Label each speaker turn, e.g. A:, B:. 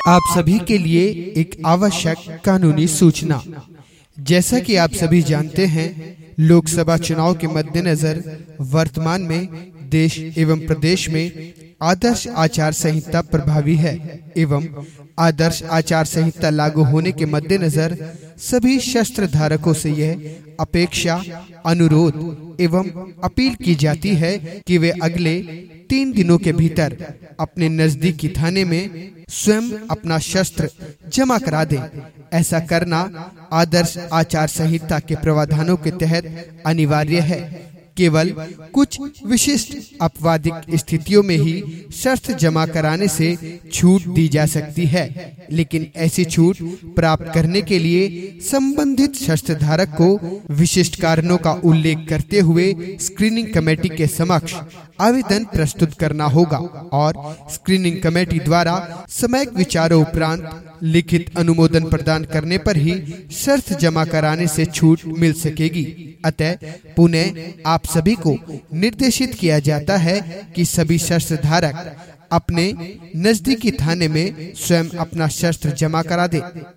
A: आप सभी के लिए एक आवश्यक कानूनी सूचना। जैसा कि आप सभी जानते हैं, लोकसभा चुनाव के मद्देनजर वर्तमान में देश एवं प्रदेश में आदर्श आचार संहिता प्रभावी है एवं आदर्श आचार संहिता लागू होने के मद्देनजर सभी शस्त्र धारकों से यह अपेक्षा, अनुरोध एवं अपील की जाती है कि वे अगले 3 दिनों के भीतर अपने नजदीकी थाने में स्वयं अपना शस्त्र जमा करा दें। ऐसा करना आदर्श आचार संहिता के प्रावधानों के तहत अनिवार्य है। केवल कुछ विशिष्ट आपवादिक स्थितियों में ही शस्त्र जमा कराने से छूट दी जा सकती है, लेकिन ऐसी छूट प्राप्त करने के लिए संबंधित शस्त्र धारक को विशिष्ट कारणों का उल्लेख करते हुए स्क्रीनिंग कमेटी के समक्ष आवेदन प्रस्तुत करना होगा और स्क्रीनिंग कमेटी द्वारा सम्यक विचारों उपरांत लिखित अनुमोदन प्रदान करने पर ही शर्त जमा कराने से छूट मिल सकेगी। अतः पुनः आप सभी को निर्देशित किया जाता है कि सभी शस्त्र धारक अपने नजदीकी थाने में स्वयं अपना शस्त्र जमा करा दे।